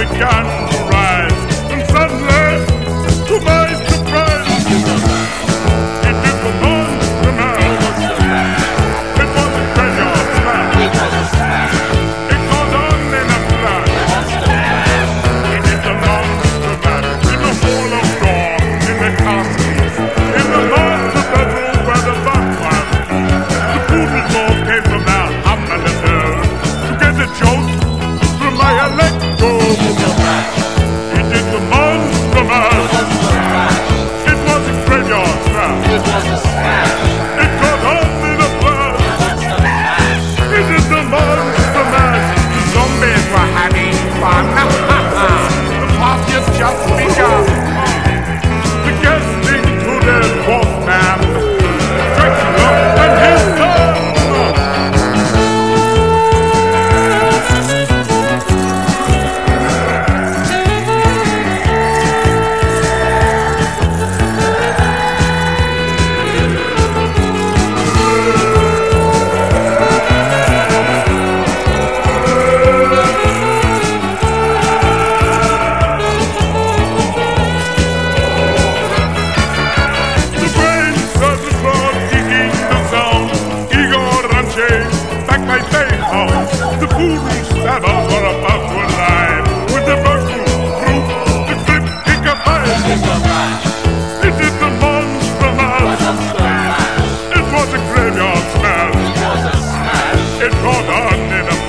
began to rise, and suddenly, to my surprise, it is the monster mash. It was a graveyard smash. It caught on in a flash. It is the monster mash. In the hall of dawn, in the castle, in the master bedroom where the bug was. The poodle dog came from their hamlet to get a jolt from my electro. It is the monster mash. It was a graveyard smash. It caught on in a flash. It is the monster mash. The zombies were having fun. The party had just begun. The guests included Wolfman, Dracula, and his son. The brain started blood, kicking the sound. Igor and James back by Bayhouse. The poodle stabbers were about to arrive with the burglar group, the flip kicker five. It is the monster mash. It was a graveyard smash. It caught on in a